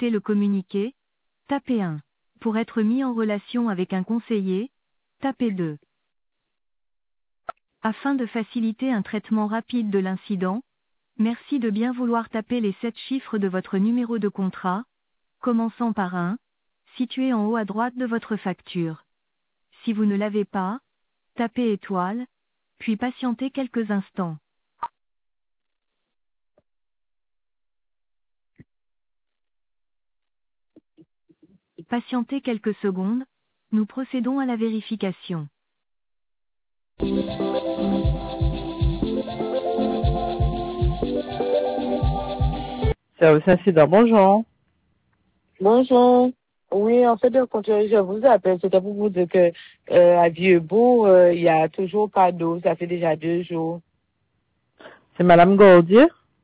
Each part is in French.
souhaitez le communiquer, tapez 1. Pour être mis en relation avec un conseiller, tapez 2. Afin de faciliter un traitement rapide de l'incident, merci de bien vouloir taper les 7 chiffres de votre numéro de contrat, commençant par 1, situé en haut à droite de votre facture. Si vous ne l'avez pas, tapez étoile, puis patientez quelques instants. Patientez quelques secondes, nous procédons à la vérification. Service incident, bonjour. Bonjour. Oui, en fait, je vous appelle, c'était pour vous dire que à Vieux-Bourg, il y a toujours pas d'eau, ça fait déjà 2 jours. C'est Madame Gordier.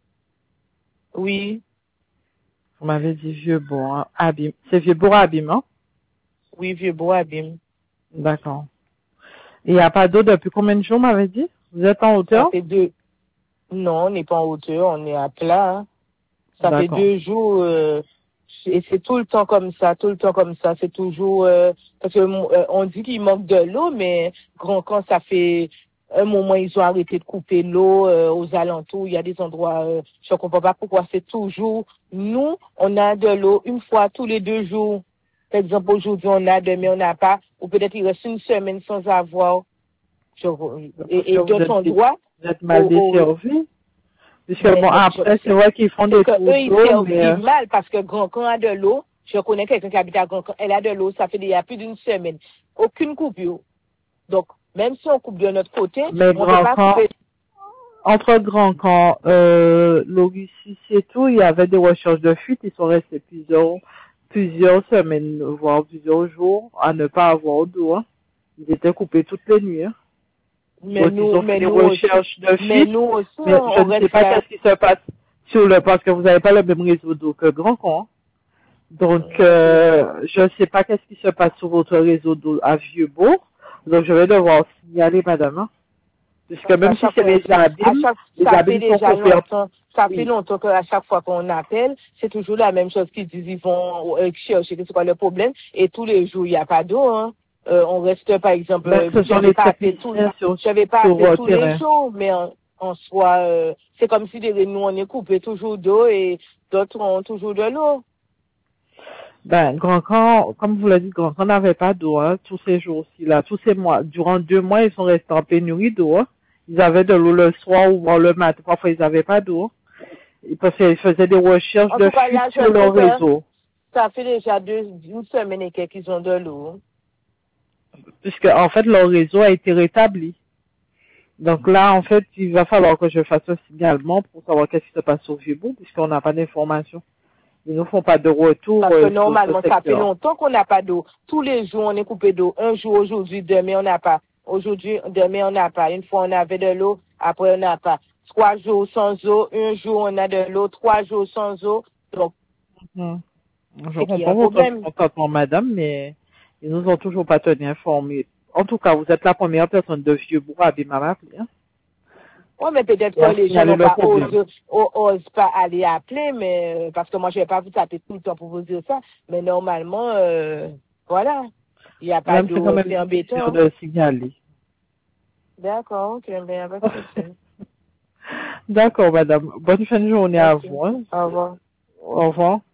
Oui, Vous m'avez dit Vieux-Bourg, Abîme. C'est Vieux-Bourg, Abîme, hein? oui, Vieux-Bourg, Abîme. D'accord. Il n'y a pas d'eau depuis combien de jours, m'avez dit? Vous êtes en Ça hauteur? fait 2. Non, on n'est pas en hauteur, on est à plat. Hein. Ça fait D'accord. 2 jours, et c'est tout le temps comme ça, tout le temps comme ça. C'est toujours, parce que on dit qu'il manque de l'eau, mais quand ça fait un moment, ils ont arrêté de couper l'eau aux alentours. Il y a des endroits, je comprends pas pourquoi c'est toujours. Nous, on a de l'eau une fois tous les 2 jours. Par exemple, aujourd'hui, on a, demain, on n'a pas. Ou peut-être il reste une semaine sans avoir. Parce que Et d'autres endroits, vous êtes mal desservi. Puisque mais bon, après, c'est vrai qu'ils font c'est des que tours eux, ils d'eau, mais servent mal parce que Grand Camp a de l'eau. Je connais quelqu'un qui habite à Grand Camp. Elle a de l'eau, ça fait déjà plus d'une semaine. Aucune coupure. Donc, même si on coupe de notre côté, on ne peut Grand pas Camp, couper. entre Grand Camp, Logicis et tout, il y avait des recherches de fuite. Ils sont restés plusieurs semaines, voire plusieurs jours, à ne pas avoir d'eau, hein. Ils étaient coupés toutes les nuits, hein. Mais Donc, ils ont fait des nous aussi, recherches de mais fuite, nous aussi, mais je on ne sais reste pas là. qu'est-ce qui se passe parce que vous n'avez pas le même réseau d'eau que Grand Camp, hein. Donc, Ok. je ne sais pas qu'est-ce qui se passe sur votre réseau d'eau à Vieux-Bourg. Donc, je vais devoir signaler, madame, hein. Puisque Parce qu'à même si chaque c'est fois, les ça fait abîmes sont déjà couverts. longtemps, ça fait Oui. longtemps qu'à chaque fois qu'on appelle, c'est toujours la même chose qu'ils disent, ils vont chercher c'est quoi le problème, et tous les jours, il n'y a pas d'eau, hein. On reste, par exemple, Mais ce sont les techniciens je vais pas appeler sur tous les terrain. jours, mais en soi, c'est comme si nous, on est coupé toujours d'eau et d'autres ont toujours de l'eau. Ben, Grand Camp, comme vous l'avez dit, Grand Camp n'avait pas d'eau, hein, tous ces jours-ci, là, tous ces mois. Durant 2 mois, ils sont restés en pénurie d'eau, hein. Ils avaient de l'eau le soir ou le matin. Parfois, ils n'avaient pas d'eau. Parce qu'ils faisaient des recherches En de tout cas, fuite là, sur je sais leur que réseau. ça fait déjà une semaine et quelques qu'ils ont de l'eau. Puisque, en fait, leur réseau a été rétabli. Donc là, en fait, il va falloir que je fasse un signalement pour savoir qu'est-ce qui se passe au Vieux-Bourg, puisqu'on n'a pas d'informations. Ils ne font pas de retour Parce que sur ce normalement, ça fait secteur. longtemps qu'on n'a pas d'eau. Tous les jours, on est coupé d'eau. Un jour, aujourd'hui, demain, on n'a pas. Aujourd'hui, demain, on n'a pas. Une fois, on avait de l'eau, après, on n'a pas. 3 jours sans eau, un jour, on a de l'eau, 3 jours sans eau. Donc, Hmm. Je c'est qu'il y a comprends un votre problème. contentement, madame, mais ils nous ont toujours pas tenu informés. En tout cas, vous êtes la première personne de Vieux-Bourg à m'appeler, hein. Oui, mais peut-être Et que à les gens signaler n'ont le pas problème. osent pas aller appeler, mais parce que moi, je vais pas vous taper tout le temps pour vous dire ça. Mais normalement, voilà. Il n'y a pas Madame, c'est quand d'eau, même c'est difficile embêtant. de signaler. D'accord, ok, mais il n'y a pas de souci. D'accord, madame. Bonne fin de journée à Merci. vous, hein. Au revoir. Au revoir.